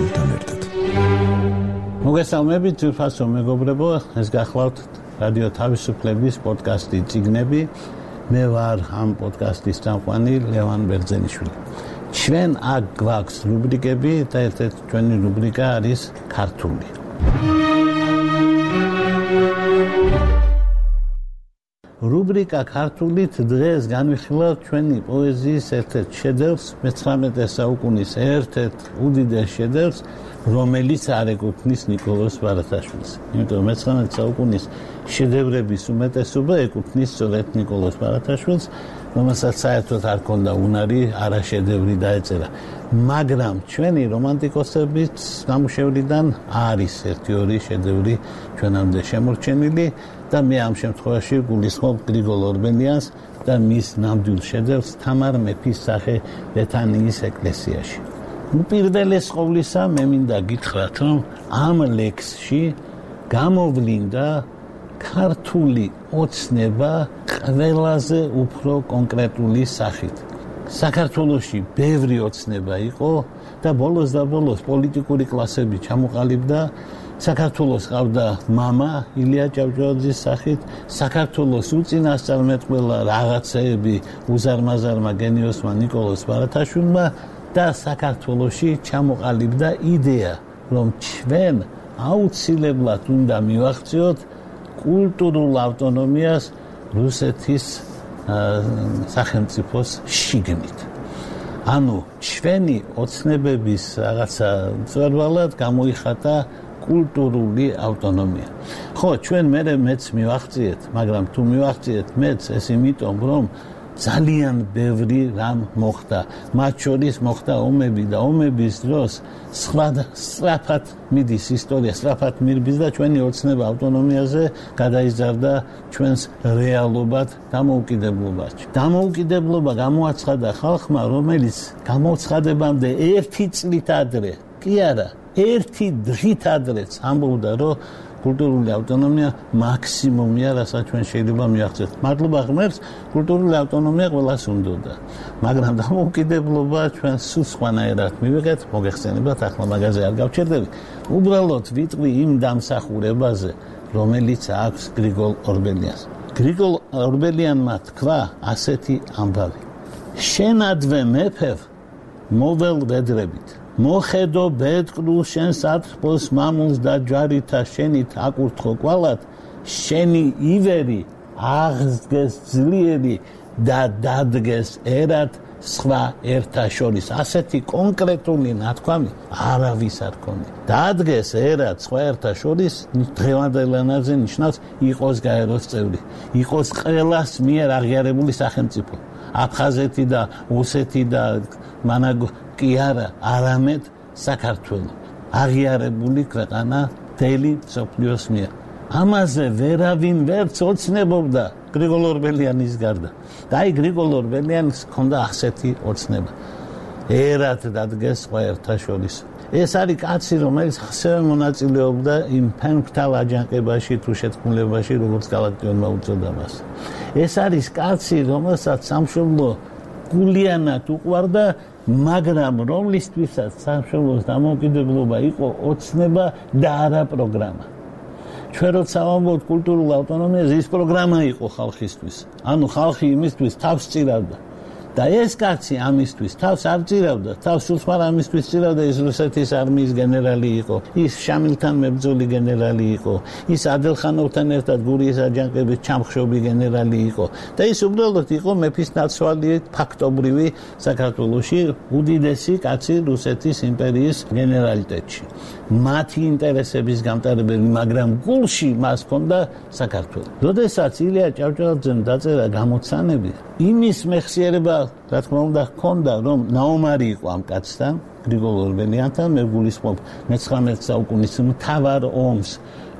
ბატონიშვილთან ერთად. მოგესალმებით, ძვირფასო მეგობრებო, ეს გახლავთ რადიო თავისუფლების პოდკასტი წიგნები. მე ვარ ამ პოდკასტის წამყვანი ლევან ბერძენიშვილი. ჩვენ აქ გვაქვს რუბრიკები და ერთ-ერთი ჩვენი რუბრიკა არის ქართული. რუბრიკა ქართულით დღეს განვიხილავთ ჩვენი პოეზიის ერთ-ერთ შედევრს, მე-19 საუკუნის ერთ-ერთ უდიდეს შედევრს, რომელიც არ ეკუთვნის ნიკოლოზ ბარათაშვილს. იმიტომ მე-19 საუკუნის შედევრების უმეტესობა ეკუთვნის სწორედ ნიკოლოზ ბარათაშვილს, რომელსაც საერთოდ არ ქონდა უნარი არა შედევრი დაეწერა. მაგრამ ჩვენი რომანტიკოსების ნამუშევრიდან არის ერთი-ორი შედევრი ჩვენამდე შემორჩენილი და მე ამ შემთხვევაში გულისხმობ გრიგოლ ორბელიანს და მის ნამდვილ შედევრს თამარ მეფის სახე ბეთანიის ეკლესიაში. უპირველეს ყოვლისა მე მინდა გითხრათ, რომ ამ ლექსში გამოვლინდა ქართული ოცნება ყველაზე უფრო კონკრეტული სახით. საქართველოში ბევრი ოცნება იყო და ბოლოს და ბოლოს პოლიტიკური კლასები ჩამოყალიბდა. საქართველოს ყავდა მამა ილია ჭავჭავაძის სახით, საქართველოს უწინასწარმეტყველა რაღაცეები უზარმაზარმა გენიოსმა ნიკოლოზ ბარათაშვილმა და საქართველოში ჩამოყალიბდა იდეა, რომ ჩვენ აუცილებლად უნდა მივახციოთ კულტურულ ავტონომიას რუსეთის სახელმწიფოს შიგნით. ანუ ჩვენი ოცნებების რაღაცა მწვერვალად გამოიხატა კულტურული ავტონომია. ხო, ჩვენ მეც მივახციეთ, მაგრამ თუ მივახციეთ მეც, ეს იმიტომ, რომ ძალიან ბევრი რამ მოხდა. მათ შორის მოხდა ომები და ომების დროს სწრაფად მიდის ისტორია, სწრაფად მირბის და ჩვენი ოცნება ავტონომიაზე გადაიზარდა ჩვენს რეალობად დამოუკიდებლობაში. დამოუკიდებლობა გამოაცხადა ხალხმა, რომელიც გამოცხადებამდე 1 წლით ადრე, კი არა, 1 დღით ადრეც ამბობდა, რომ კულტურული ავტონომია მაქსიმუმია, რასაც ჩვენ შეიძლება მივახციოთ. მადლობა ღმერთს, კულტურული ავტონომია ყველას უნდოდა. მაგრამ დამოუკიდებლობა ჩვენ სულ სხვანაირად მივიღეთ, მოგეხსენებათ, ახლა მაგაზე არ გავჩერდები. უბრალოდ ვიტყვი იმ დამსახურებაზე, რომელიც აქვს გრიგოლ ორბელიანს. გრიგოლ ორბელიანმა თქვა ასეთი ამბავი: შენადვე მეფევ მოվել ვედრებით. მოხედო ბედყრულ შენს ათბოს მამულს და ჯარითა შენით აკურთხო კვალად, შენი ივერი აღსდგეს ძლიერი და დადგეს ერად სხვა ერთა შორის. ასეთი კონკრეტული ნათქვამი არავის არ ქონია. დადგეს ერად სხვა ერთა შორის დღევანდელ ენაზე ნიშნავს იყოს გაეროს წევრი, იყოს ყველას მიერ აღიარებული სახელმწიფო. აფხაზეთი და ოსეთი და მანაგო კი არა, არამედ საქართველო აღიარებული ქვეყანა მთელი მსოფლიოს მიერ. ამაზე ვერავინ ვერც ოცნებობდა გრიგოლ ორბელიანის გარდა. და აი გრიგოლ ორბელიანს ჰქონდა ასეთი ოცნება. ერად დადგეს სხვა ერთა შორის. ეს არის კაცი, რომელიც ასევე მონაწილეობდა იმ ფენფრთალ აჯანყებაში თუ შეთქმულებაში, როგორც გალაქტიონმა უწოდა მას. ეს არის კაცი, რომელსაც სამშობლო გულიანად უყვარდა, მაგრამ რომლისთვისაც სამშობლოს დამოუკიდებლობა იყო ოცნება და არა პროგრამა. ჩვენ როცა ვამბობთ კულტურულ ავტონომიაზე, ის პროგრამა იყო ხალხისთვის. ანუ ხალხი იმისთვის თავს წირავდა. და ეს კაცი ამისთვის თავს არ წირავდა, თავს სულ ამისთვის წირავდა. ის რუსეთის არმიის გენერალი იყო, ის შამილთან მებრძოლი გენერალი იყო, ის ადელხანოვთან ერთად გურიის აჯანყების ჩამხშობი გენერალი იყო და ის უბრალოდ იყო მეფის ნაცვალი ფაქტობრივი საქართველოში უდიდესი კაცი რუსეთის იმპერიის გენერალიტეტში. მათი ინტერესების გამტარებელი, მაგრამ გულში მას ჰქონდა საქართველო. როდესაც ილია ჭავჭავაძემ დაწერა გამოცანები, იმის მეხსიერება რა თქმა უნდა ჰქონდა, რომ ნაომარი იყო ამ კაცთან, გრიგოლ ორბელიანთან. მე გულისხმობ მე-19 საუკუნის მთავარ ომს,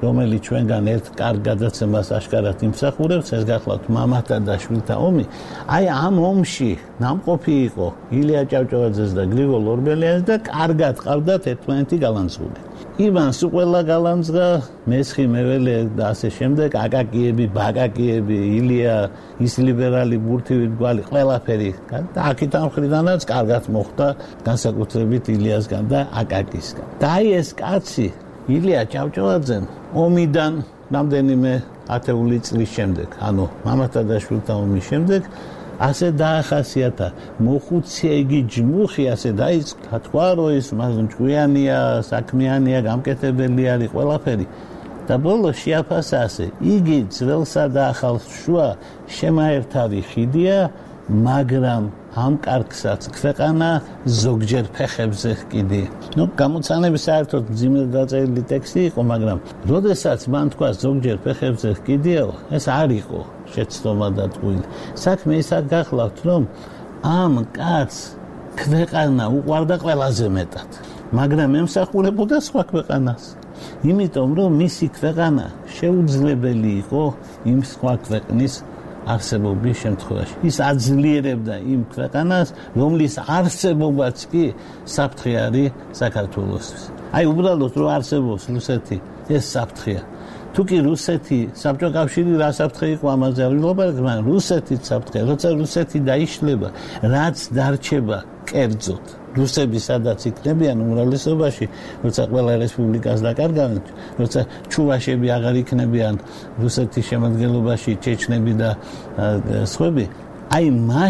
რომელიც ჩვენგან ერთ კარგ გადაცემას აშკარად იმსახურებს, ეს გახლავთ მამათა და შვილთა ომი. აი ამ ომში ნამყოფი იყო ილია ჭავჭავაძეს და გრიგოლ ორბელიანის და კარგად ყავდათ ერთმანეთი გალანძღული. ივანს უყველა გალანძღა, მესხი მეველე და ასე შემდეგ, აკაკიები, ბაკაკიები, ილია, ის ლიბერალი ბურთივი გვალი, ყველაფერი და აქეთ ამ მხრიდანაც კარგად მოხდა, განსაკუთრებით ილიასგან და აკაკისგან. და აი ეს კაცი ილია ჭავჭავაძემ ომიდან რამდენიმე ათეული წლის შემდეგ, ანუ მამათა და შვილთა ომის შემდეგ ასე დაახასიათა მოხუცია იგი ჯმუხი ასე დაიწყო თქვა რომ ის ჭკვიანია, საქმიანია, გამკეთებელი არის ყველაფერი და ბოლოს შეაფასა ასე იგი ძველსა და ახალს შუა შემაერთავი ხიდია, მაგრამ ამ კარგსაც ქვეყანა ზოგჯერ ფეხებზე ჰკიდია. გამოცანების საერთოდ მძიმედ დაწერილი ტექსტი იყო, მაგრამ როდესაც მან თქვა ზოგჯერ ფეხებზე ჰკიდიაო, ეს არ იყო შეცდომა და ტყუილი. საქმე ის გახლავთ, რომ ამ კაცს ქვეყანა უყვარდა ყველაზე მეტად, მაგრამ ემსახურებოდა სხვა ქვეყანას. იმიტომ რომ მისი ქვეყანა შეუძლებელი იყო იმ სხვა ქვეყნის არსებობის შემთხვევაში. ის აძლიერებდა იმ ქვეყანას, რომლის არსებობაც კი საფრთხე არის საქართველოსთვის. აი უბრალოდ რომ არსებობს რუსეთი, ეს საფრთხეა. თუ კი რუსეთი, საბჭოთა კავშირი რა საფრთხე იყო ამაზე არ ვილაპარაკ, მაგრამ რუსეთიც საფრთხეა. როცა რუსეთი დაიშლება, რაც დარჩება კერძოდ რუსები სადაც იქნებიან უმრავლესობაში, როცა ყველა რესპუბლიკას დაკარგავენ, როცა ჩუვაშები აღარ იქნებიან რუსეთის შემადგენლობაში, ჩეჩნები და სხვები, აი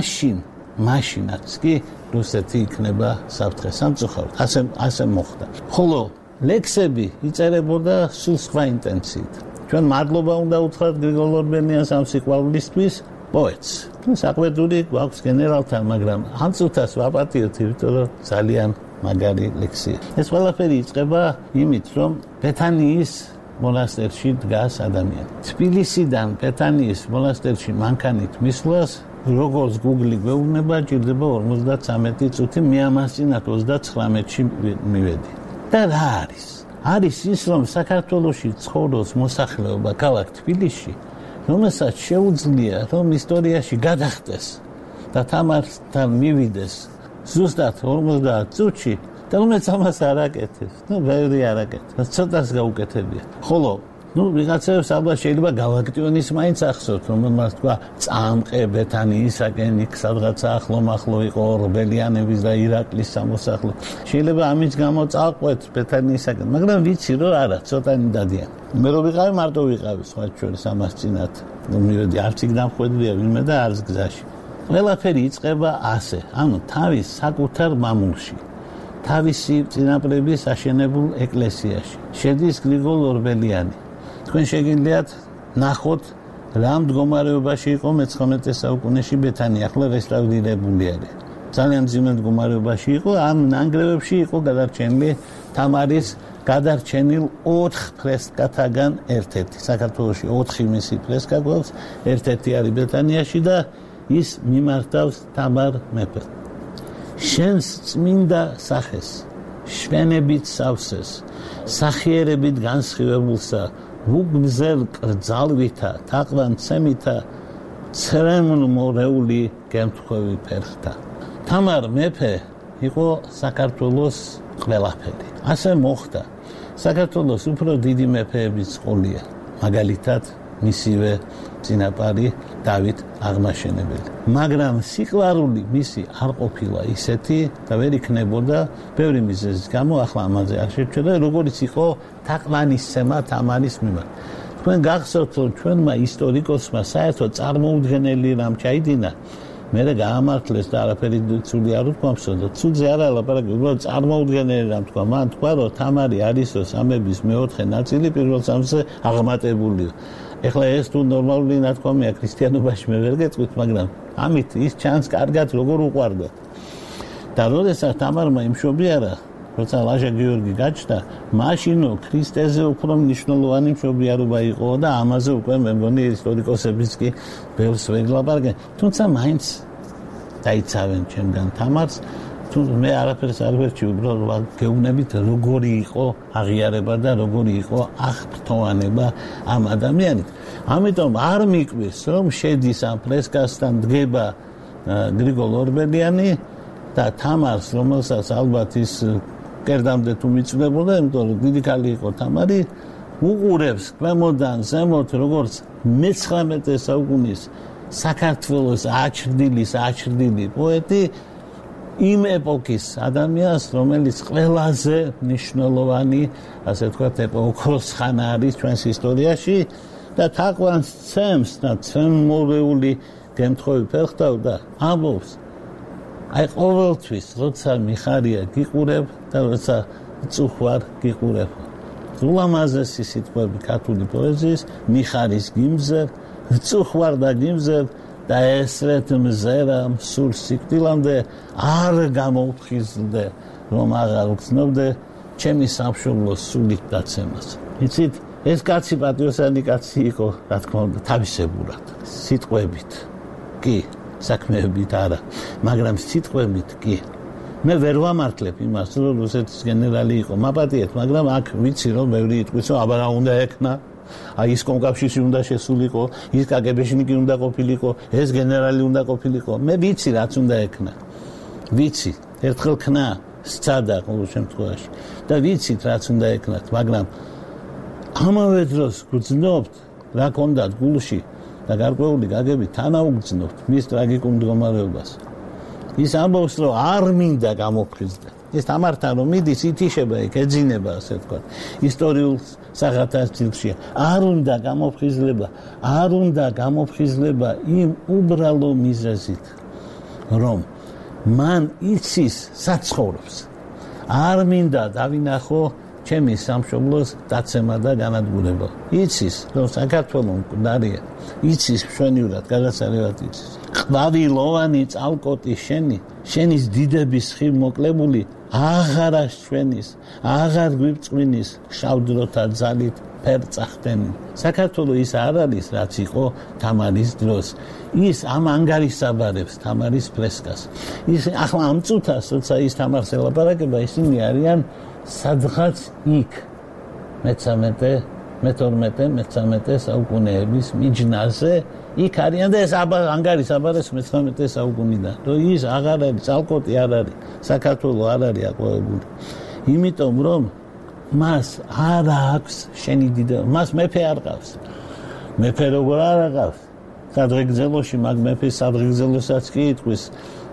მაშინაც კი რუსეთი იქნება საფრთხე სამწუხაროდ. ასე მოხდა. ხოლო ლექსები იწერებოდა სულ სხვა ინტენციით. ჩვენ მადლობა უნდა უთხრათ გრიგოლ ორბელიანს ამ სიყვარულისთვის, პოეტს. საყვედური გვაქვს გენერალთან, მაგრამ ამ წუთას ვაპატიოთ, იმიტომ რომ ძალიან მაგარი ლექსია. ეს ყველაფერი იწყება იმით, რომ ბეთანიის მონასტერში დგას ადამიანი. თბილისიდან ბეთანიის მონასტერში მანქანით მისვლას, როგორც Google გვეუბნება, ჭირდება 53 წუთი, მე ამას წინათ 39-ში მივედი. და რა არის? არის ის, რომ საქართველოში ცხოვრობს მოსახლეობა ქალაქ თბილისში, რომელსაც შეუძლია, რომ ისტორიაში გადახტეს და თამართან მივიდეს ზუსტად 50 წუთში და უმეც ამას არ აკეთებს. ბევრი არ აკეთებს. ცოტას გაუკეთებია. ხოლო ვიღაცებს ალბათ შეიძლება გალაქტიონის მაინც ახსოვთ, რომელმაც თქვა წამყე ბეთანიისაკენ იქ სადღაცა ახლო იყო ორბელიანების და ირაკლის სამოსახლო. შეიძლება ამის გამო წავყვეთ ბეთანიისაკენ, მაგრამ ვიცი რომ არა, ცოტანი დადიან. მე რო ვიყავი მარტო ვიყავი სხვა შორის ამას წინათ. მივედი არც იქ დამხვედრია ვინმე და არც გზაში. ყველაფერი იწყება ასე, ანუ თავის საკუთარ მამულში. თავისი წინაპრების აშენებულ ეკლესიაში შედის გრიგოლ ორბელიანი. თქვენ შეგიძლიათ ნახოთ რა მდგომარეობაში იყო მე-19 საუკუნეში ბეთანია, ახლა რესტავრირებული არის. ძალიან მძიმე მდგომარეობაში იყო, ამ ნანგრევებში იყო გადარჩენილი თამარის გადარჩენილ 4 ფრესკათაგან ერთ-ერთი. საქართველოში 4 მისი ფრესკა გვაქვს, ერთ-ერთი არის ბეთანიაში და ის მიმართავს თამარ მეფეს. შენს წმინდა სახეს, შვენებით სავსეს, სახიერებით განსხივებულსა, უგმზელ კრძალვითა, თაყვანცემითა, ცრემლმორეული გემთხვევი ფერხთა. თამარ მეფე იყო საქართველოს ყველაფერი. ასე მოხდა. საქართველოს უფრო დიდი მეფეების ყოლია, მაგალითად მისივე წინაპარი დავით აღმაშენებელი. მაგრამ სიყვარული მისი არ ყოფილა ისეთი და ვერ იქნებოდა ბევრი მიზეზის გამო, ახლა ამაზე არ შევჩერდა, როგორც იყო თაყვანისცემა თამარის მიმართ. თქვენ გახსოვთ, რომ ჩვენმა ისტორიკოსმა საერთოდ წარმოუდგენელი რამ ჩაიდინა, მერე გაამართლეს და არაფერი ცუდი არ უთქვამსო და ცუდზე არა ლაპარაკი, უბრალოდ წარმოუდგენელი რამ თქვა. მან თქვა, რომ თამარი არისო სამების მეოთხე ნაწილი პირველ სამზე აღმატებულიო. ეხლა ეს თუ ნორმალური ნათქვამია ქრისტიანობაში მე ვერ გეტყვით, მაგრამ ამით ის ჩანს კარგად როგორ უყვარდა. და როდესაც თამარმა იმშობიარა, როცა ლაჟა გიორგი გაჩნდა, მაშინო ქრისტეზე უფრო მნიშვნელოვანი მშობიარობა იყო და ამაზე უკვე მე მგონი ისტორიკოსებიც კი ბევრს ვერ ლაპარაკენ. თუმცა მაინც დაიცავენ ჩემგან თამარს თუ მე არაფერს არ ვერჩი, უბრალოდ გეუბნებით როგორი იყო აღიარება და როგორი იყო აღფრთოვანება ამ ადამიანით. ამიტომ არ მიკვირს, რომ შედის ამ ფრესკასთან დგება გრიგოლ ორბელიანი და თამარს, რომელსაც ალბათ ის კერდამდე თუ მიწვდებოდა, იმიტომ რომ დიდი ქალი იყო თამარი, უყურებს ქვემოდან ზემოთ, როგორც მე-19 საუკუნის საქართველოს აჩრდილი პოეტი იმ ეპოქის ადამიანს, რომელიც ყველაზე მნიშვნელოვანი, ასე ვთქვათ, ეპოქოს ხანა არის ჩვენს ისტორიაში და თაყვანს ცემს და ცემმოვეული გემთხოვი ფერხთავ და ამბობს აი ყოველთვის როცა მიხარია გიყურებ და როცა წუხვარ გიყურებ. ულამაზესი სიტყვები ქართული პოეზიის მიხარის გიმზე, წუხვარ და გიმზე და ესრეთ მზერა სულ სიკვდილამდე არ გამოვხიზლდე, რომ აღარ ვგრძნობდე ჩემი სამშობლოს სულით დაცემას. იცით, ეს კაცი პატრიოტული კაცი იყო, რა თქმა უნდა, თავისებურად, სიტყვებით. კი, საქმეებით არა, მაგრამ სიტყვებით კი. მე ვერ ვამართლებ იმას, რომ რუსეთის გენერალი იყო. მაპატიეთ, მაგრამ აქ ვიცი, რომ ბევრი იტყვის, რომ აბა რა უნდა ეკნა. აი ის კომკავშირში უნდა შესულიყო, ის კაგებეშნიკი უნდა ყოფილიყო, ეს გენერალი უნდა ყოფილიყო. მე ვიცი, რაც უნდა ეკნა. ვიცი, ერთხელ ქნა სცადა ყოველ შემთხვევაში და ვიცით, რაც უნდა ეკნათ, მაგრამ ამავე დროს გძნობთ, რა კონდათ გულში და გარკვეული გაგებით თანაუგრძნობთ მის ტრაგიკულ მდგომარეობას. ის ამბობს, რომ არ მინდა გამოფხიზლდე. ეს თამართან რომ მიდის, ითიშება იქ, ეძინება, ასე ვთქვათ, ისტორიულ საღათას ძილშია. არ უნდა გამოფხიზლება იმ უბრალო მიზეზით, რომ მან იცის საცხოვრებს. არ მინდა დავინახო ჩემი სამშობლოს დაცემა და განადგურება. იცის, რომ საქართველო მკვდარია. იცის მშვენივრად, გადასარევად იცის. ყვავილოვანი წალკოტი შენის დიდების ხივ მოკლებული აღარა ჩვენის, აღარ გვიბწყვილის შავდროთა ძალით ფერწახდენი. საქართველო ის არ არის, რაც იყო თამარის დროს. ის ამ ანგარისაბარებს თამარის ფრესკას. ის ახლა ამ წუთას, როცა ის თამარს ელაპარაკება, ისინი არიან სადღაც იქ მე-12 საუკუნეების მიჯნაზე იქ არიან და ეს ანგარისაბარებს მე-19 საუკუნიდან. რომ ის აღარ არის, წალკოტი არ არის, საქართველო არ არის აყვავებული. იმიტომ რომ მას არ აქვს შენი დიდება, მას მეფე არ ყავს. მეფე როგორ არ ყავს? სადღეგრძელოში, მაგ მეფის სადღეგრძელოსაც კი იტყვის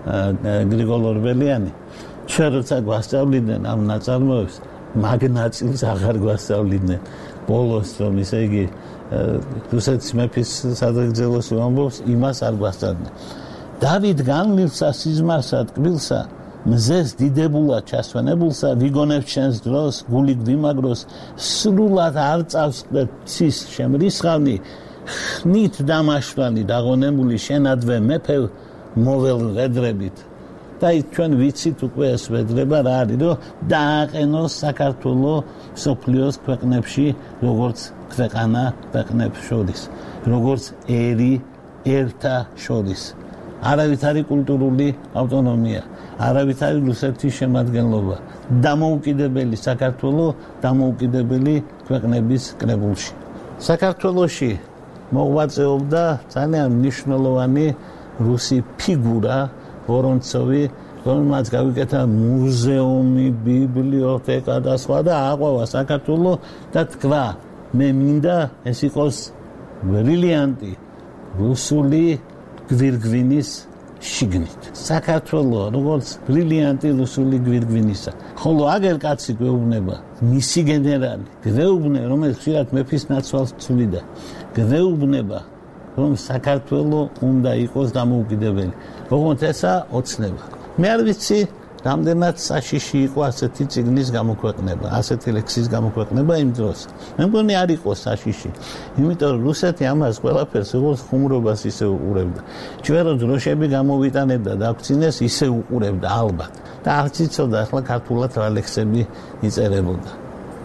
გრიგოლ ორბელიანი. ჩვენ როცა გვასწავლიდნენ ამ ნაწარმოებს, მაგ ნაწილს აღარ გვასწავლიდნენ. ბოლოს რომ ისე იგი რუსეთის მეფის სადღეგრძელოს ამბობს, იმას არ გვასწავლიდნენ. დავით განმილსა სიზმარსა ტკბილსა, მზეს დიდებულად ჩასვენებულსა, ვიგონებ ჩვენს დროს, გული გვიმაგროს, სრულად არ წავსყდეთ ცის შემრისხავნი, ხნით დამაშვანი დაღონებული შენადვე მეფე მოվել ვედრებით. და ჩვენ ვიცით უკვე ეს ვედრება რა არის, რომ დააყენოს საქართველო მსოფლიოს ქვეყნებში, როგორც ქვეყანა ქვეყნებს შორის, როგორც ერი ერთა შორის. არავითარი კულტურული ავტონომია, არავითარი რუსეთის შემადგენლობა, დამოუკიდებელი საქართველო, დამოუკიდებელი ქვეყნების კრებულში. საქართველოში მოღვაწეობდა ძალიან მნიშვნელოვანი რუსი ფიგურა ვორონცოვი, რომელმაც გავიკეთა მუზეუმი, ბიბლიოთეკა და სხვა და აყვავა საქართველო და თქვა, მე მინდა ეს იყოს ბრილიანტი რუსული გვირგვინის შიგნით. საქართველო როგორც ბრილიანტი რუსული გვირგვინისა. ხოლო აგერ კაცი გვეუბნება, მისი გენერალი, გვეუბნება, რომელიც ხშირად მეფის ნაცვალს ცვლიდა, გვეუბნება, რომ საქართველო უნდა იყოს დამოუკიდებელი. ოღონდ ესა ოცნება. მე არ ვიცი, რამდენად საშიში იყო ასეთი წიგნის გამოქვეყნება, ასეთი ლექსის გამოქვეყნება იმ დროს. მე მგონი არ იყო საშიში. იმიტომ რომ რუსეთი ამას ყველაფერს როგორც ხუმრობას ისე უყურებდა. ჩვენ რო დროშები გამოვიტანებდა და აქცინეს ისე უყურებდა ალბათ. და არც იცოდა ახლა ქართულად რა ლექსები იწერებოდა.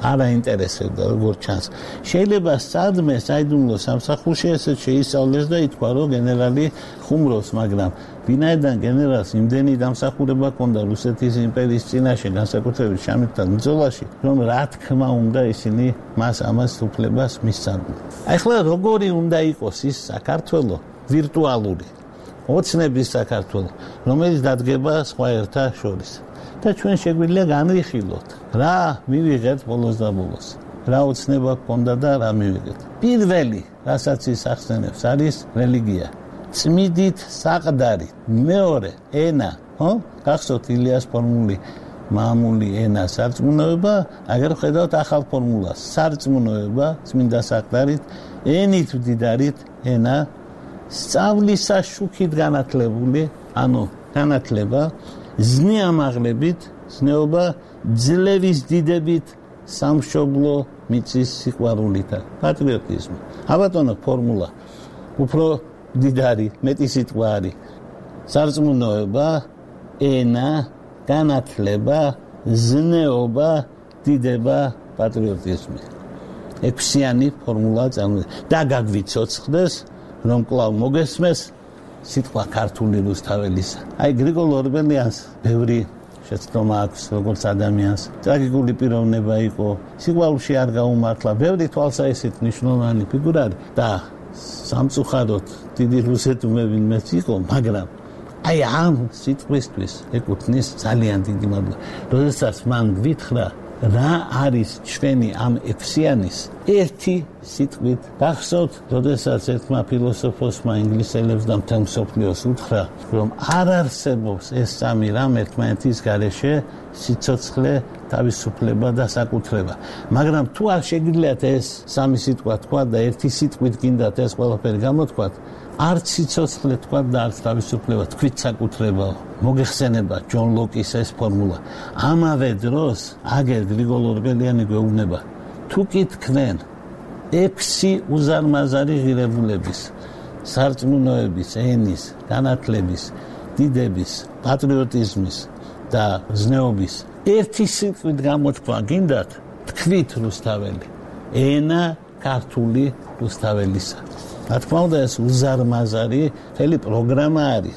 არ აინტერესებდა როგორც ჩანს. შეიძლება სადმე საიდუმლო სამსახურში ესეც შეისწავლეს და ითქვა, რომ გენერალი ხუმრობს, მაგრამ ვინაიდან გენერალს იმდენი დამსახურება ჰქონდა რუსეთის იმპერიის წინაშე, განსაკუთრებით შამილთან ბრძოლაში, რომ რა თქმა უნდა ისინი მას ამას უფლებას მისცემდნენ. ახლა როგორი უნდა იყოს ის საქართველო ვირტუალური ოცნების საქართველო, რომელიც დადგება სხვა ერთა შორის. და ჩვენ შეგვიძლია განვიხილოთ, რა მივიღეთ ბოლოს და ბოლოს. რა ოცნება ჰქონდა და რა მივიღეთ. პირველი, რასაც ის ახსენებს, არის რელიგია. წმიდით საყდარი. მეორე, ენა. გახსოვთ ილიას ფორმული მამული ენა სარწმუნოება, აგერ ხედავთ ახალ ფორმულას. სარწმუნოება, წმინდა საყდარით, ენით მდიდარით ენა, სწავლისა შუქით განათლებული, ანუ განათლება, ზნეამაღლებით, ზნეობა, ძლევის დიდებით, სამშობლო მიწის სიყვარულით, პატრიოტიზმი. აბატონო ფორმულა, უფრო დიდარი, მეტი სიტყვა არის. სარწმუნოება, ენა, განათლება, ზნეობა, დიდება, პატრიოტიზმი. ექვსიანი ფორმულა წარმოიდგინეთ. და გაგვიცოცხლდეს, რომ კვლავ მოგესმეს სიტყვა ქართული რუსთაველისა. აი გრიგოლ ორბელიანს ბევრი შეცდომა აქვს როგორც ადამიანს. ტრაგიკული პიროვნება იყო, სიყვარულში არ გაუმართლა, ბევრი თვალსაჩინო მნიშვნელოვანი ფიგურა და სამწუხაროდ დიდი რუსეთუმები მეც იყო, მაგრამ აი ამ სიტყვისთვის ეკუთვნის ძალიან დიდი მადლობა. როდესაც მან გვითხრა რა არის ჩვენი ამ ექვსიანის ერთი სიტყვით გახსოვთ, როდესაც ერთმა ფილოსოფოსმა ინგლისელებს და მთელ მსოფლიოს უთხრა, რომ არ არსებობს ეს სამი რამ ერთმანეთის გარეშე, სიცოცხლე, თავისუფლება და საკუთრება. მაგრამ თუ არ შეგიძლიათ ეს სამი სიტყვა თქვა და ერთი სიტყვით გინდათ ეს ყველაფერი გამოთქვათ, არც სიცოცხლე თქვა და არც თავისუფლება, თქვით საკუთრებაო. მოგეხსენება ჯონ ლოკის ეს ფორმულა. ამავე დროს აგერ გრიგოლ ორბელიანი გვეუბნება, თუ კი თქვენ 6 უზარმაზარი ღირებულების, სარწმუნოების, ენის, განათლების, დიდების, პატრიოტიზმის და ზნეობის ერთი სიტყვით გამოთქვა გინდათ, თქვით რუსთაველი, ენა ქართული რუსთაველისა. რა თქმა უნდა ეს უზარმაზარი მთელი პროგრამა არის.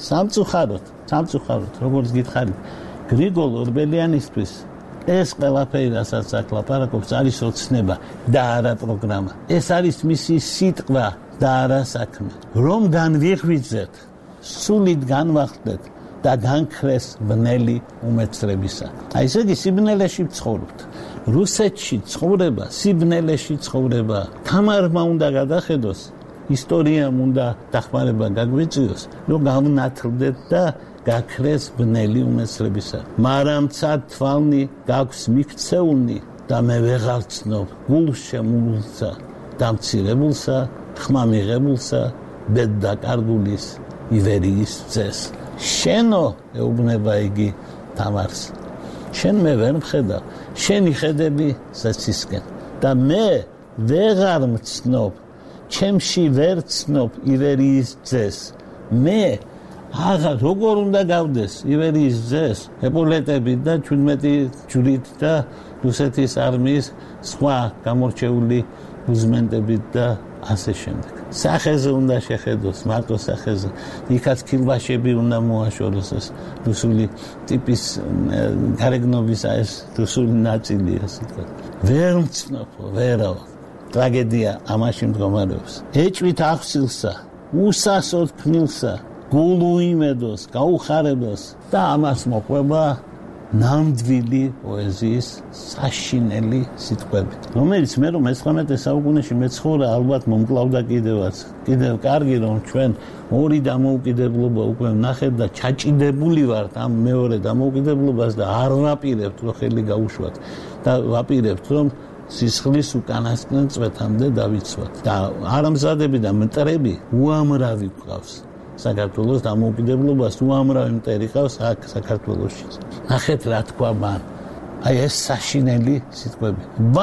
სამწუხაროდ, როგორც გითხარით, გრიგოლ ორბელიანისთვის ეს ყველაფერი, რასაც აქ ლაპარაკობს, არის ოცნება და არა პროგრამა. ეს არის მისი სიტყვა და არა საქმე. რომ განვიღვიძეთ, სულით განვახტეთ და განქრეს ბნელი უმეცრებისა. აი ესე იგი სიბნელეში ვცხოვრობთ. რუსეთში ცხოვრება, სიბნელეში ცხოვრება. თამარმა უნდა გადახედოს, ისტორიამ უნდა დახმარება გაგვიწიოს, რომ გავნათლდეთ და გაქრეს ბნელი უმეცრებისა. მარამცა თვალნი გაქვს მიქცეულნი და მე ვეღარ ცნობ გულშემულსა დამცირებულსა, ხმა მიღებულსა, ბედ დაკარგულის ივერიის ძეს. შენო ეუბნება იგი თამარს. შენ მე ვერ მხედავ, შენი ხედები ზეცისკენ და მე ვეღარ მცნობ, ჩემში ვერ ცნობ ივერიის ძეს. მე აღარ როგორ უნდა გავდეს ივერიის ძეს ეპოლეტები და 17 ჯვრით და რუსეთის არმიის სხვა გამორჩეული უზმენტებით და ასე შემდეგ. სახეზე უნდა შეხედოს, მარტო სახეზე. იქაც ქილბაშები უნდა მოაშოროს ეს რუსული ტიპის გარეგნობის ეს რუსული ნაწილი, ასე ვთქვათ. ვერ მცნობ, ვერავ. ტრაგედია ამაში მდგომარეობს. ეჭვით ახსილსა, უსასოდ ქმნილსა, გულუიმედოს, გაუხარებოს და ამას მოყვება ნამდვილი პოეზიის საშინელი სიტყვები, რომელიც მე რომ 19 საუკუნეში მეცხოვრა, ალბათ მომკლავდა კიდევ კარგი რომ ჩვენ ორი დამოუკიდებლობა უკვე ვნახეთ და ჩაჭიდებული ვართ ამ მეორე დამოუკიდებლობას და არ ვაპირებთ რომ ხელი გაუშვათ და ვაპირებთ რომ სისხლის უკანასკნელ წვეთამდე დავიცვათ და არამზადები და მტრები უამრავი გვყავს. საქართველოს დამოუკიდებლობას უამრავი მტერი ყავს აქ საქართველოში. ნახეთ რა თქვა მან. აი ეს საშინელი სიტყვები.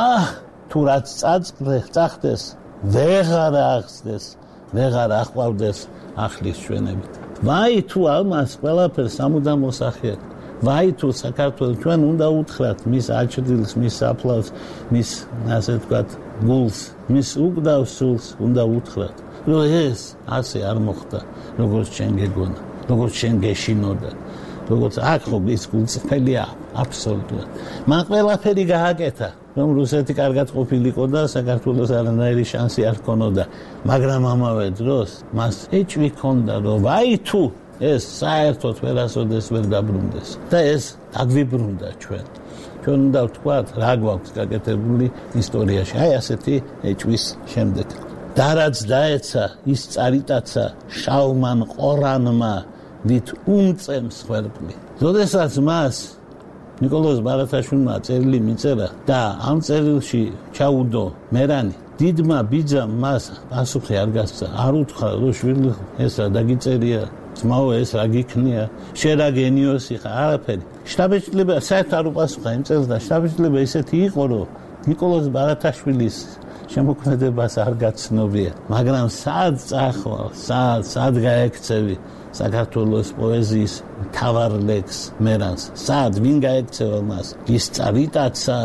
თუ რაც წახდეს, ვეღარ აღწდეს, ვეღარ აყვავდეს ახლის ჩვენებით. თუ ამას ყველაფერს სამუდამ მოსახიათ. ვაი თუ საქართველოს ჩვენ უნდა უთხრათ მის აჭდილს, მის საფლავს, მის ასე ვთქვათ გულს, მის უგდავ სულს უნდა უთხრათ, რომ ეს ასე არ მოხდა, როგორც ჩვენ გეგონა, როგორც ჩვენ გეშინოდა, როგორც აქ ხო ის გულწრფელია აბსოლუტურად. მან ყველაფერი გააკეთა, რომ რუსეთი კარგად ყოფილიყო და საქართველოს არანაირი შანსი არ ჰქონოდა, მაგრამ ამავე დროს მას ეჭვი ჰქონდა, რომ ვაი თუ ეს საერთოდ ვერასოდეს ვერ დაბრუნდეს და ეს დაგვიბრუნდა ჩვენ. ჩვენ უნდა ვთქვათ, რა გვაქვს გაკეთებული ისტორიაში, აი ასეთი ეჭვის შემდეგ. და რაც დაეცა, ის წარიტაცა შალმან ყორანმა, ვით უმწემს ხერხი. როდესაც მას ნიკოლოზ ბარათაშვილმა წერილი მიწერა და ამ წერილში ჩაუდო მერანი, დიდმა ბიძამ მას პასუხი არ გასცა, არ უთხრა, რომ შვილი ეს რა დაგიწერია, ძმაო ეს რა გიქნია, შენ რა გენიოსი ხარ, არაფერი. შტაბ-ბიჭდება საერთოდ არ უპასუხა იმ წერილს და შტაბ-ბიჭდება ისეთი იყო, რომ ნიკოლოზ ბარათაშვილის შემოქმედებას არ გაცნობია, მაგრამ სად წახვალ, სად გაექცევი საქართველოს პოეზიის მთავარ ლექსს მერანს, სად ვინ გაექცევა მას? ის წარიტაცა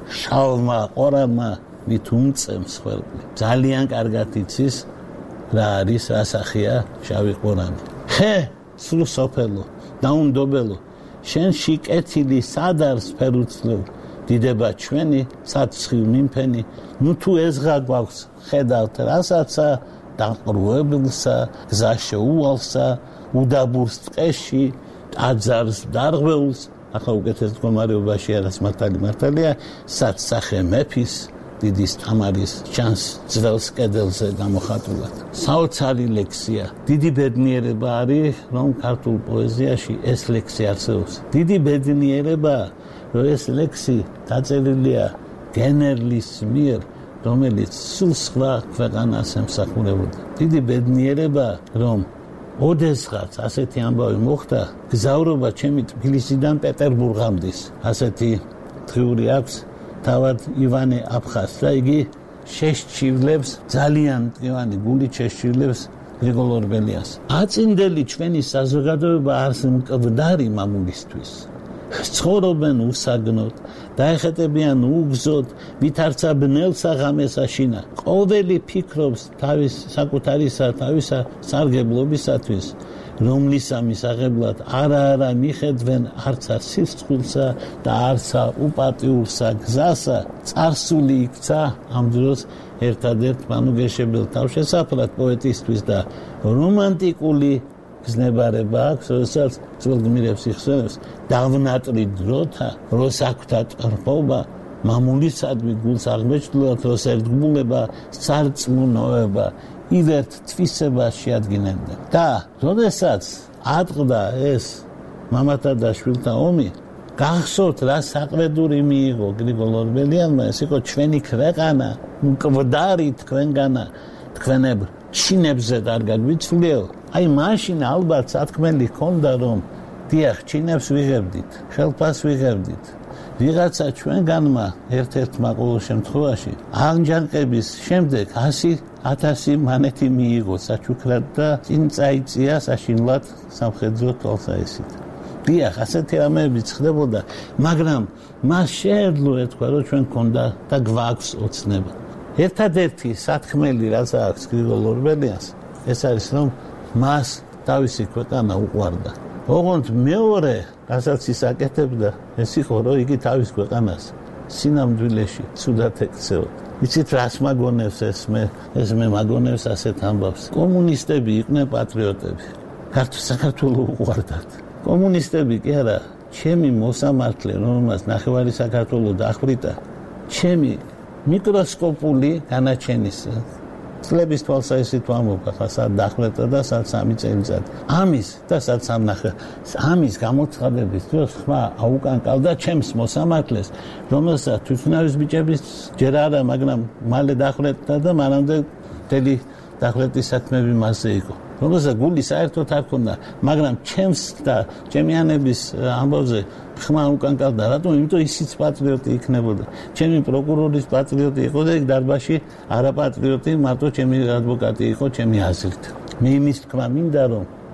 შალმა ყორანმა ვით უმწემს ხერხი. ძალიან კარგად იცის რა არის ასახია შავი ყორანი. ხე სულ სოფელო, დაუნდობელო, შენში კეთილი სად არის ფერუცლო, დიდება ჩვენი საცხვი მიმფენი, ნუ თუ ეზღა გვაქვს ხედავთ რასაც დაყრუებულსა, გზა შეუვალსა, უდაბურს ტყეში, ტაძარს დარღვეულს, ახლა უკეთეს მდგომარეობაში არის მართალია, საცსახე მეფის, დიდის თამარის ჩანს ძველს კედელზე გამოხატულად. საოცარი ლექსია, დიდი ბედნიერება არის, რომ ქართულ პოეზიაში ეს ლექსი არსებობს. დიდი ბედნიერება, რომ ეს ლექსი დაწერილია გენერლის მიერ, რომელიც სულ სხვა ქვეყანას ემსახურებოდა. დიდი ბედნიერება, რომ ოდესღაც ასეთი ამბავი მოხდა, გზავრობა ჩემი თბილისიდან პეტერბურგამდის. ასეთი დღიური აქვს თავად ივანე აფხაზს და იგი შეშჩივლებს ძალიან მტკივანი გულით შეშჩივლებს გრიგოლ ორბელიანს. აწინდელი ჩვენი საზოგადოება არის მკვდარი მამულისთვის. ცხოვრობენ უსაგნოდ, დაეხეტებიან უგზოდ, ვითარცა ბნელსა ღამესაშინა. ყოველი ფიქრობს თავის საკუთარისა, თავისა სარგებლობისათვის, რომლისა მისაღებლად არა მიხედვენ არცა სისხლსა და არცა უპატიურსა გზასა. წარსული იქცა ამ დროს ერთადერთ მანუგეშებელ თავშესაფრად პოეტისთვის და რომანტიკული გზნებარება აქვს, როდესაც ძველგმირებს იხსენებს დავნატრი დროთა, როს აქვთ ტრფობა, მამულისადმი გულს აღმეჩნდათ, როს ერთგულება, სარწმუნოება, ივერთ თვისებას შეადგენდნენ. და როდესაც ატყდა ეს მამათა და შვილთა ომი, გახსოვთ რა საყრედური მიიღო გრიგოლ ორბელიანმა, ეს იყო ჩვენი ქვეყანა, მკვდარი თქვენგანა, თქვენებ ჩინებზე არ გაგვიცვლიო. აი მაშინ ალბათ სათქმელი ჰქონდა, რომ დიახ, ჩინებს ვიღებდით, ხელფას ვიღებდით. ვიღაცა ჩვენგანმა ერთ-ერთმა ყოველ შემთხვევაში აღჯანყების შემდეგ 100,000 მანეთი მიიღო საჩუქრად და წინ წაიწია საშინლად სამხედრო თვალსაჩინოდ. დიახ, ასეთი რამეები ხდებოდა, მაგრამ მას შეეძლო ეთქვა, რომ ჩვენ გქონდა და გვაქვს ოცნება. ერთადერთი სათქმელი რაც აქვს გრიგოლ ორბელიანს, ეს არის, რომ მას თავისი ქვეყანა უყვარდა. ოღონდ მეორე, რასაც ის აკეთებდა, ეს იყო, რომ იგი თავის ქვეყანას სინამდვილეში ცუდად ექცეოდა. იცით რას მაგონებს ეს მე მაგონებს ასეთ ამბავს. კომუნისტები იყვნენ პატრიოტები. საქართველოს უყვარდათ. კომუნისტები კი არა, ჩემი მოსამართლე, რომელმაც ნახევარი საქართველოს დახვრიტა, ჩემი მიკროსკოპული განაჩენის წლების თვალსაჩინოდ ვამბობ, ახლა სად დახვრეტა და სად 3 წელიწად. ამის და სად 3 ამის გამოცხადების დროს ხმა აუკანკავდა ჩემს მოსამართლეს, რომელსაც თვითნავის ბიჭების ჯერ არა, მაგრამ მალე დახვრეტა და მანამდე მთელი დახვრეტის საქმეები მასზე იყო. რომელსაც გული საერთოდ არ ქონდა, მაგრამ ჩემს და ჩემიანების ამბავზე ხმა უკანკავდა. რატომ? იმიტომ ისიც პატრიოტი იქნებოდა. ჩემი პროკურორის პატრიოტი იყო და დარბაზში არა პატრიოტი, მარტო ჩემი ადვოკატი იყო ჩემი აზრით. მე იმის თქვა მინდა, რომ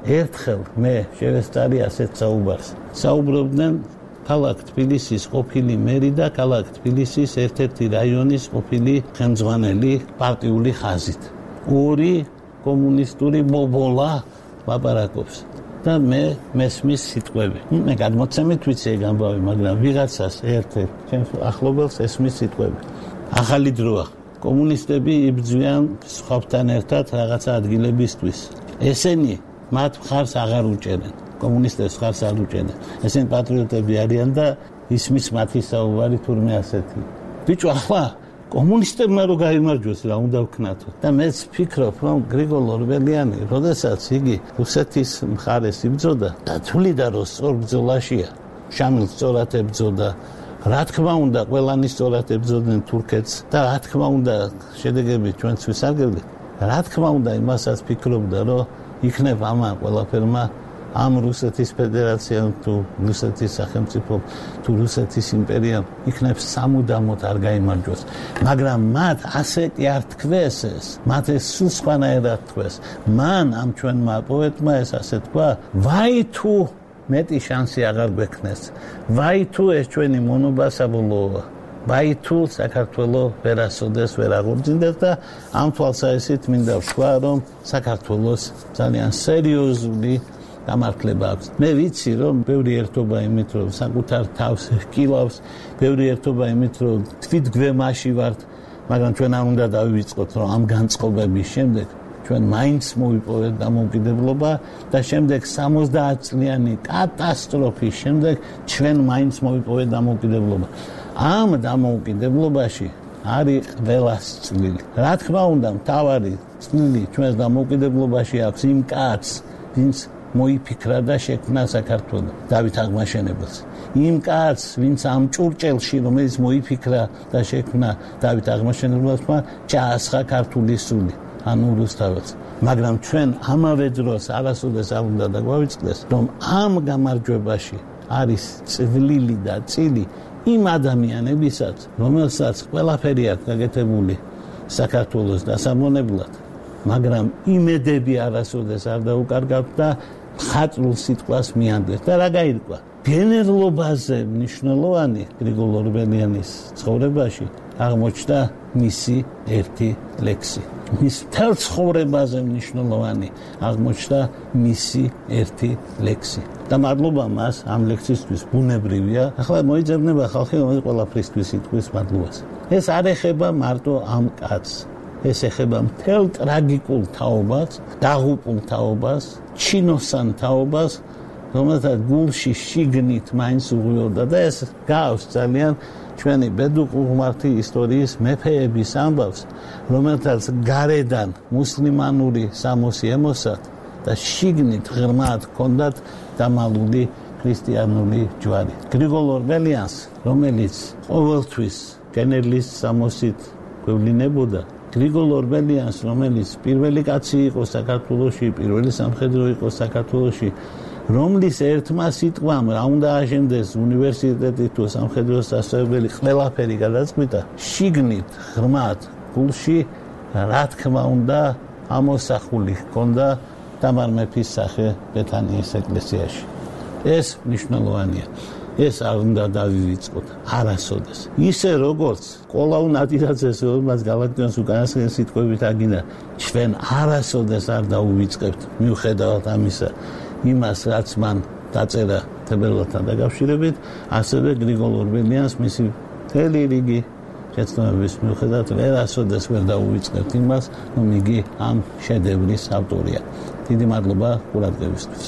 ერთხელ მე შევესწარი ასეთ საუბარს. საუბრობდნენ ქალაქ თბილისის ყოფილი მერი და ქალაქ თბილისის ერთ-ერთი რაიონის ყოფილი ხელმძღვანელი პარტიული ხაზით. ორი კომუნისტური მობოლა ლაპარაკობს და მე მესმის სიტყვები. მე გადმოცემით ვიცი ეგ ამბავი, მაგრამ ვიღაცას ერთ-ერთ ჩემს ახლობელს ესმის სიტყვები. ახალი დროა. კომუნისტები იბრძვიან სხვებთან ერთად რაღაცა ადგილებისთვის. ესენი მათ მხარს აღარ უჭერენ. კომუნისტებს მხარს არ უჭერენ. ესენი პატრიოტები არიან და ისმის მათი საუბარი თურმე ასეთი. ბიჭო, ახლა კომუნისტებმა რო გაიმარჯვეს რა უნდა ვქნათო. და მეც ვფიქრობ, რომ გრიგოლ ორბელიანი, როდესაც იგი რუსეთის მხარეს იბრძოდა და თვლიდა, რომ სწორ ბრძოლაშია, შამილს სწორად ებრძოდა. რა თქმა უნდა, ყველანი სწორად ებრძოდნენ თურქეთს და რა თქმა უნდა, შედეგები ჩვენც ვისარგებლეთ. რა თქმა უნდა, იმასაც ფიქრობდა, რომ იქნებ ამან ყველაფერმა ამ რუსეთის ფედერაციამ თუ რუსეთის სახელმწიფომ თუ რუსეთის იმპერიამ იქნებ სამუდამოდ არ გაიმარჯვოს. მაგრამ მათ ასე კი არ თქვეს ეს, მათ ეს სულ სხვანაირად თქვეს. მან ამ ჩვენმა პოეტმა ეს ასე თქვა, ვაი თუ მეტი შანსი აღარ გვექნეს. ვაი თუ ეს ჩვენი მონობა საბოლოოა. ვაი თუ საქართველოს ვერასოდეს ვერ აღორძინდეს და ამ თვალსაზრისით მინდა ვთქვა, რომ საქართველოს ძალიან სერიოზული გამართლება აქვს. მე ვიცი, რომ ბევრი ერთობა იმით, რომ საკუთარ თავს ჰკილავს, ბევრი ერთობა იმით, რომ თვითგვემაში ვართ, მაგრამ ჩვენ არ უნდა დავივიწყოთ, რომ ამ განწყობების შემდეგ ჩვენ მაინც მოვიპოვეთ დამოუკიდებლობა და შემდეგ 70 წლიანი კატასტროფის შემდეგ ჩვენ მაინც მოვიპოვეთ დამოუკიდებლობა. ამ დამოუკიდებლობაში არის ყველას წვლილი. რა თქმა უნდა, მთავარი წვლილი ჩვენს დამოუკიდებლობაში აქვს იმ კაცს, ვინც მოიფიქრა და შექმნა საქართველოს, დავით აღმაშენებელს. იმ კაცს, ვინც ამ ჭურჭელში, რომელიც მოიფიქრა და შექმნა დავით აღმაშენებელმა, ჩაასხა ქართული სული, ანუ რუსთაველს. მაგრამ ჩვენ ამავე დროს არასოდეს არ უნდა დაგვავიწყდეს, რომ ამ გამარჯვებაში არის წვლილი და წილი იმ ადამიანებისაც, რომელსაც ყველაფერი აქვს გაკეთებული საქართველოს დასამონებლად, მაგრამ იმედები არასოდეს არ დაუკარგავთ და მხატვრულ სიტყვას მიანდეთ. და რა გაირკვა? გენერლობაზე მნიშვნელოვანი გრიგოლ ორბელიანის ცხოვრებაში აღმოჩნდა მისი ერთი ლექსი. მის მთელ ცხოვრებაზე მნიშვნელოვანი აღმოჩნდა მისი ერთი ლექსი. და მადლობა მას ამ ლექსისთვის ბუნებრივია. ახლა მოიძებნება ხალხი, რომელიც ყველაფრისთვის იტყვის მადლობას. ეს არ ეხება მარტო ამ კაცს. ეს ეხება მთელ ტრაგიკულ თაობას, დაღუპულ თაობას, ჩინოსან თაობას, რომელსაც გულში შიგნით მაინც უღიოდა და ეს გავს ძალიან ჩვენი ბედუყურღმართი ისტორიის მეფეების ამბავს, რომელთაც გარედან მუსლიმანური სამოსი ემოსათ და შიგნით ღრმად ჰქონდათ დამალული ქრისტიანული ჯვარი. გრიგოლ ორბელიანს, რომელიც ყოველთვის გენერლის სამოსით გვევლინებოდა, გრიგოლ ორბელიანს, რომელიც პირველი კაცი იყო საქართველოში, პირველი სამხედრო იყო საქართველოში, რომლის ერთმა სიტყვამ რა უნდა აშენდეს უნივერსიტეტი თუ სამხედრო სასწავლებელი ყველაფერი გადაწყვიტა, შიგნით ღრმად გულში რა თქმა უნდა ამოსახული ჰქონდა თამარ მეფის სახე ბეთანიის ეკლესიაში. ეს მნიშვნელოვანია. ეს არ უნდა დავივიწყოთ არასოდეს. ისე როგორც კოლაუ ნადირაძეს, რომელსაც გალაქტიონს უკანასკნელი სიტყვებით აგინდა, ჩვენ არასოდეს არ დაუვიწყებთ მიუხედავად ამისა იმას, რაც მან დაწერა თებერვალთან დაკავშირებით, ასევე გრიგოლ ორბელიანს მისი მთელი რიგი შეცდომების მიუხედავად ვერასოდეს ვერ დაუვიწყებთ იმას, რომ იგი ამ შედევრის ავტორია. დიდი მადლობა ყურადღებისთვის.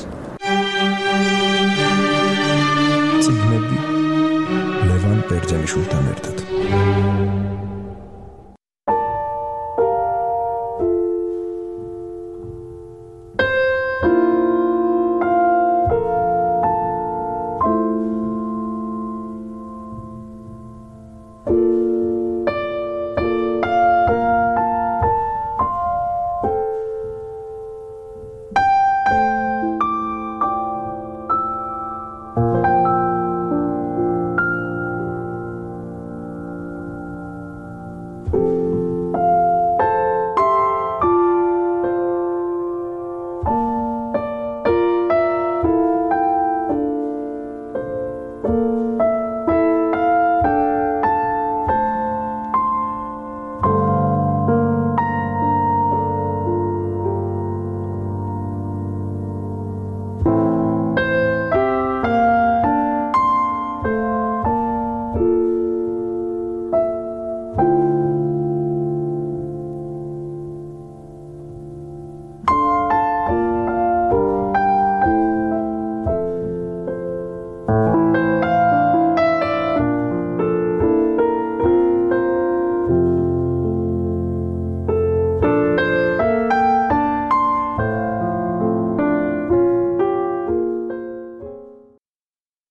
ციგნები ლევან ბერძენიშვილთან ერთად.